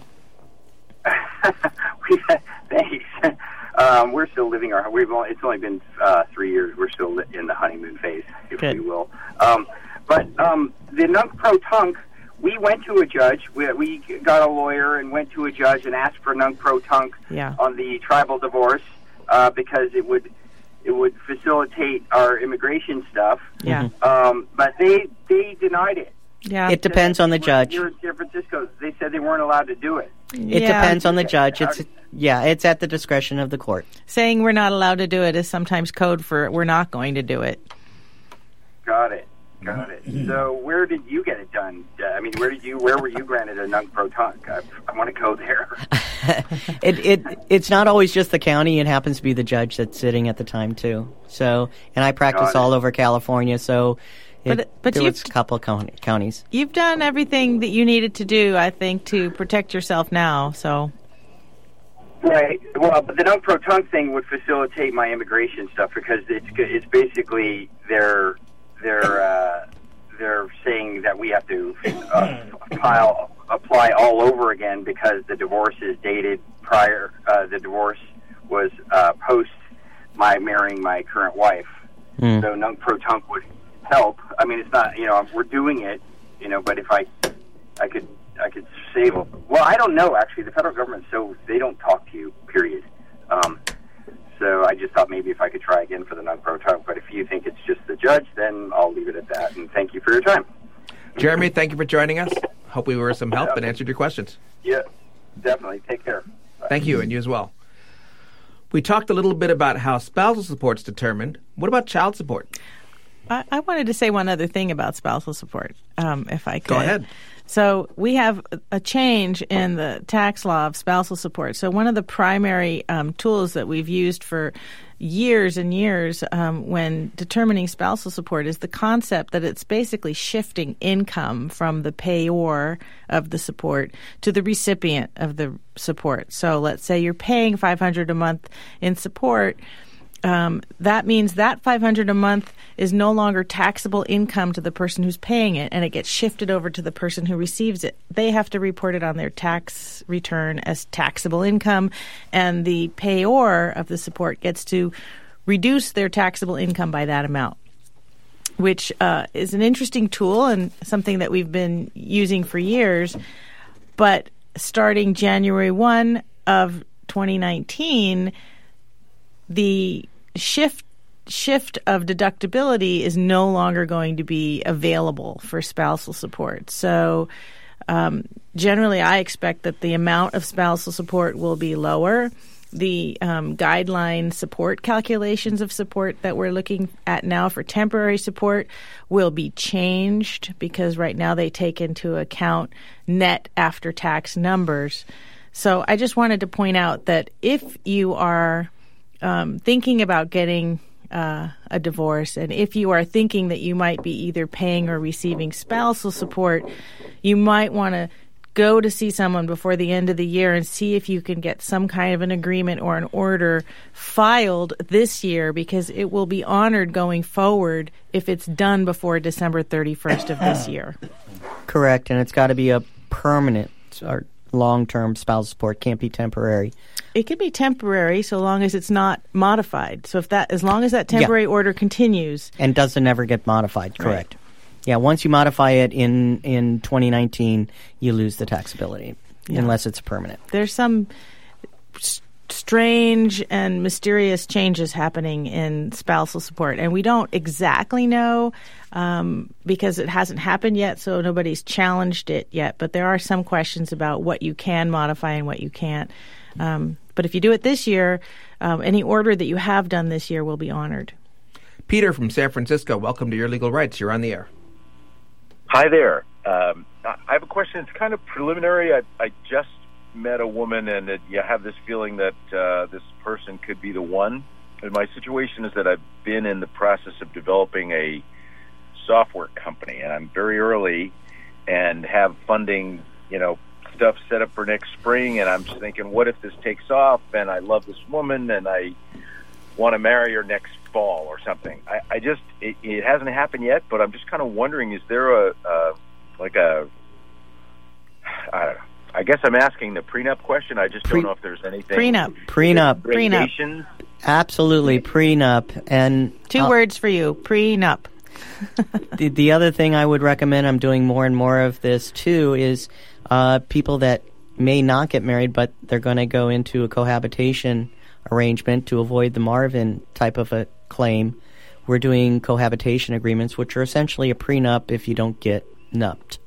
Thanks. Um, we're still living our. We've only, it's only been uh, three years. We're still in the honeymoon phase, if Good. we will. Um, but um, the nunc pro tunc, we went to a judge. We, we got a lawyer and went to a judge and asked for nunc pro tunc yeah. on the tribal divorce uh, because it would it would facilitate our immigration stuff. Yeah. Um, but they they denied it. Yeah. It depends on the judge. Here in San Francisco, they said they weren't allowed to do it. It yeah. depends on the judge. It's yeah, it's at the discretion of the court. Saying we're not allowed to do it is sometimes code for we're not going to do it. Got it. Got it. So where did you get it done? Uh, I mean, where did you? Where were you granted a nunc pro tunc? I, I want to go there. it it it's not always just the county. It happens to be the judge that's sitting at the time too. So, and I practice all over California. So, it, but but there you've, was a couple of county, counties. You've done everything that you needed to do, I think, to protect yourself now. So. Right. Well, but the nunc pro tunc thing would facilitate my immigration stuff because it's it's basically their. They're uh, they're saying that we have to uh, file apply all over again because the divorce is dated prior. Uh, the divorce was uh, post my marrying my current wife. Mm. So nunc pro tunc would help. I mean, it's not, you know, we're doing it, you know, but if I, I could, I could save. A, well, I don't know. Actually, the federal government, so they don't talk to you. Period. Um, so I just thought maybe if I could try again for the nunc pro tunc. But if you think it's just the judge, then I'll leave it at that. And thank you for your time. Jeremy, thank you for joining us. Hope we were some help yeah. and answered your questions. Yeah, definitely. Take care. Bye. Thank you, and you as well. We talked a little bit about how spousal support is determined. What about child support? I, I wanted to say one other thing about spousal support, um, if I could. Go ahead. So we have a change in the tax law of spousal support. So one of the primary um, tools that we've used for years and years um, when determining spousal support is the concept that it's basically shifting income from the payor of the support to the recipient of the support. So let's say you're paying five hundred dollars a month in support. Um, that means that five hundred dollars a month is no longer taxable income to the person who's paying it, and it gets shifted over to the person who receives it. They have to report it on their tax return as taxable income, and the payor of the support gets to reduce their taxable income by that amount, which uh, is an interesting tool and something that we've been using for years. But starting January first of twenty nineteen, the shift shift of deductibility is no longer going to be available for spousal support. So um, generally, I expect that the amount of spousal support will be lower. The um, guideline support calculations of support that we're looking at now for temporary support will be changed because right now they take into account net after-tax numbers. So I just wanted to point out that if you are Um, thinking about getting uh, a divorce, and if you are thinking that you might be either paying or receiving spousal support, you might want to go to see someone before the end of the year and see if you can get some kind of an agreement or an order filed this year, because it will be honored going forward if it's done before December thirty-first of this year. Correct, and it's got to be a permanent or long-term spousal support. Can't be temporary. It could be temporary so long as it's not modified. So if that, as long as that temporary yeah. order continues and doesn't ever get modified, correct? Right. Yeah, once you modify it in in twenty nineteen, you lose the taxability yeah. unless it's permanent. There's some s- strange and mysterious changes happening in spousal support, and we don't exactly know um, because it hasn't happened yet, so nobody's challenged it yet. But there are some questions about what you can modify and what you can't. Um, but if you do it this year, um, any order that you have done this year will be honored. Peter from San Francisco, welcome to Your Legal Rights. You're on the air. Hi there. Um, I have a question. It's kind of preliminary. I, I just met a woman, and it, you have this feeling that uh, this person could be the one. And my situation is that I've been in the process of developing a software company, and I'm very early and have funding, you know, stuff set up for next spring, and I'm just thinking, what if this takes off, and I love this woman, and I want to marry her next fall or something. I, I just, it, it hasn't happened yet, but I'm just kind of wondering, is there a, uh, like a, I don't know, I guess I'm asking the prenup question. I just Pre- don't know if there's anything. Prenup. Prenup. Prenup. Absolutely, prenup. And Two uh, words for you, prenup. the, the other thing I would recommend, I'm doing more and more of this too, is uh, people that may not get married, but they're going to go into a cohabitation arrangement to avoid the Marvin type of a claim. We're doing cohabitation agreements, which are essentially a prenup if you don't get nupped.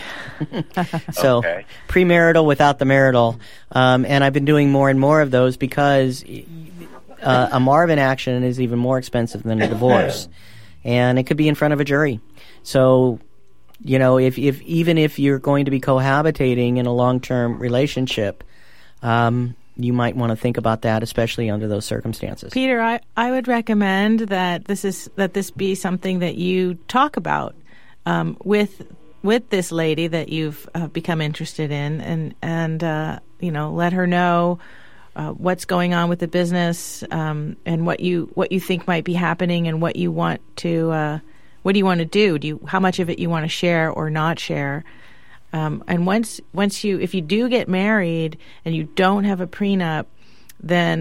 So okay. Premarital without the marital. Um, and I've been doing more and more of those because uh, a Marvin action is even more expensive than a divorce. And it could be in front of a jury. So, you know, if, if even if you're going to be cohabitating in a long-term relationship, um, you might want to think about that, especially under those circumstances. Peter, I, I would recommend that this is that this be something that you talk about um, with with this lady that you've uh, become interested in, and and uh, you know, let her know uh, what's going on with the business, um, and what you what you think might be happening, and what you want to uh, what do you want to do? Do you how much of it you want to share or not share? Um, and once once you if you do get married and you don't have a prenup, then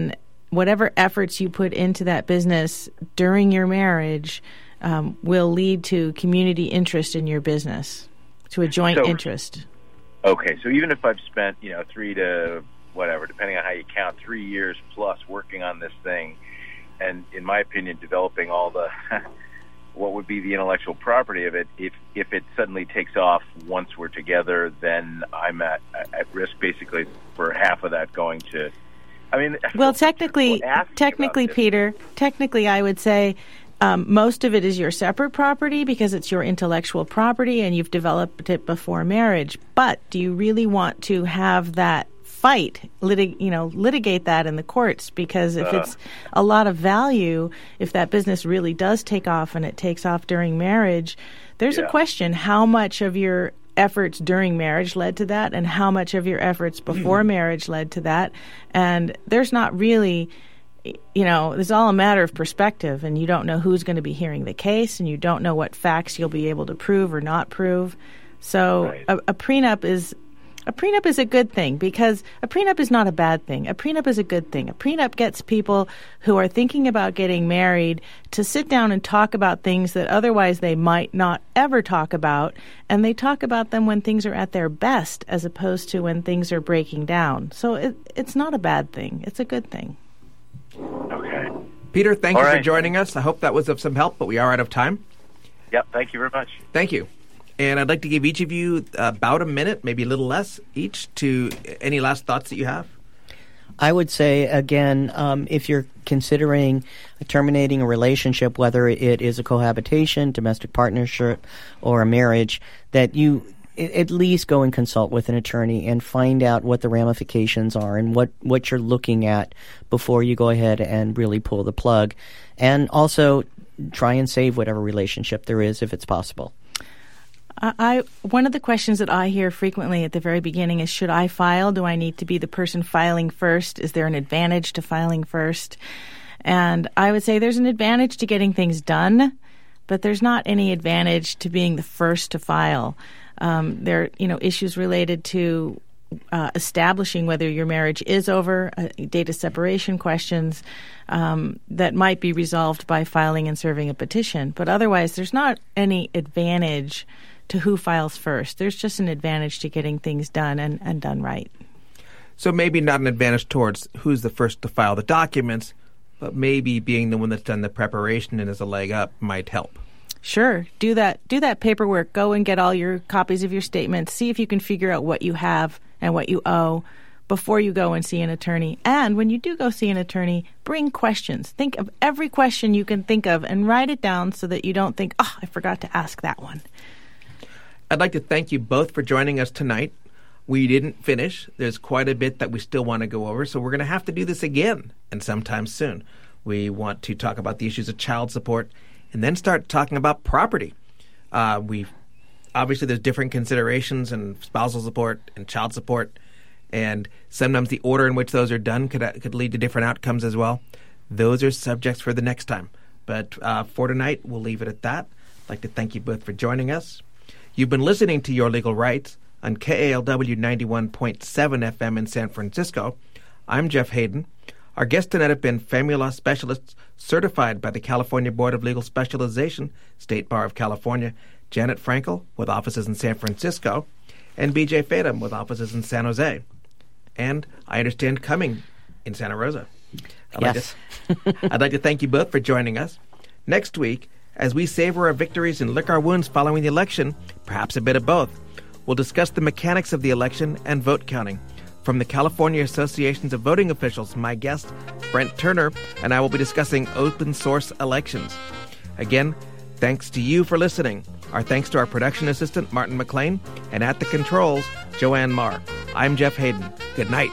whatever efforts you put into that business during your marriage um, will lead to community interest in your business, to a joint So- interest. Okay, so even if I've spent, you know, three to whatever, depending on how you count, three years plus working on this thing, and in my opinion, developing all the what would be the intellectual property of it, if if it suddenly takes off once we're together, then I'm at at risk basically for half of that going to. I mean, Well, technically, asking technically, about this. Peter, technically, I would say um, most of it is your separate property because it's your intellectual property and you've developed it before marriage. But do you really want to have that fight, litig- you know, litigate that in the courts? Because if Uh. it's a lot of value, if that business really does take off and it takes off during marriage, there's Yeah. a question: how much of your efforts during marriage led to that, and how much of your efforts before marriage led to that? And there's not really, you know, it's all a matter of perspective, and you don't know who's going to be hearing the case, and you don't know what facts you'll be able to prove or not prove. So Right. a, a prenup is a prenup is a good thing, because a prenup is not a bad thing. A prenup is a good thing. A prenup gets people who are thinking about getting married to sit down and talk about things that otherwise they might not ever talk about, and they talk about them when things are at their best as opposed to when things are breaking down. So it, it's not a bad thing. It's a good thing. Okay. Peter, thank All you for right. joining us. I hope that was of some help, but we are out of time. Yep. Thank you very much. Thank you. And I'd like to give each of you about a minute, maybe a little less each, to any last thoughts that you have. I would say, again, um, if you're considering terminating a relationship, whether it is a cohabitation, domestic partnership, or a marriage, that you a- at least go and consult with an attorney and find out what the ramifications are and what, what you're looking at before you go ahead and really pull the plug. And also try and save whatever relationship there is if it's possible. I, I one of the questions that I hear frequently at the very beginning is, should I file? Do I need to be the person filing first? Is there an advantage to filing first? And I would say there's an advantage to getting things done, but there's not any advantage to being the first to file. Um, there are, you know, issues related to uh, establishing whether your marriage is over, uh, data separation questions um, that might be resolved by filing and serving a petition. But otherwise, there's not any advantage to who files first. There's just an advantage to getting things done and, and done right. So maybe not an advantage towards who's the first to file the documents, but maybe being the one that's done the preparation and is a leg up might help. Sure. Do that do that paperwork. Go and get all your copies of your statements. See if you can figure out what you have and what you owe before you go and see an attorney. And when you do go see an attorney, bring questions. Think of every question you can think of and write it down so that you don't think, oh, I forgot to ask that one. I'd like to thank you both for joining us tonight. We didn't finish. There's quite a bit that we still want to go over, so we're going to have to do this again, and sometime soon. We want to talk about the issues of child support and then start talking about property. Uh, we obviously, there's different considerations in spousal support and child support, and sometimes the order in which those are done could, uh, could lead to different outcomes as well. Those are subjects for the next time. But uh, for tonight, we'll leave it at that. I'd like to thank you both for joining us. You've been listening to Your Legal Rights on K A L W ninety-one point seven F M in San Francisco. I'm Jeff Hayden. Our guests tonight have been family law specialists certified by the California Board of Legal Specialization, State Bar of California, Janet Frankel, with offices in San Francisco, and B J Fadum, with offices in San Jose. And I understand coming in Santa Rosa. I'd Yes. Like to, I'd like to thank you both for joining us. Next week, as we savor our victories and lick our wounds following the election, perhaps a bit of both, we'll discuss the mechanics of the election and vote counting. From the California Associations of Voting Officials, my guest, Brent Turner, and I will be discussing open source elections. Again, thanks to you for listening. Our thanks to our production assistant, Martin McLean, and at the controls, Joanne Marr. I'm Jeff Hayden. Good night.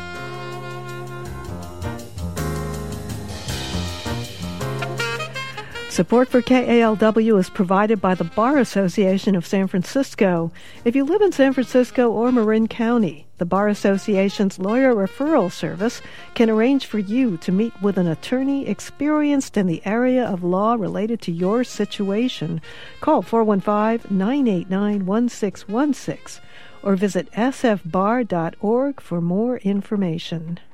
Support for K A L W is provided by the Bar Association of San Francisco. If you live in San Francisco or Marin County, the Bar Association's lawyer referral service can arrange for you to meet with an attorney experienced in the area of law related to your situation. Call four one five, nine eight nine, one six one six or visit s f bar dot org for more information.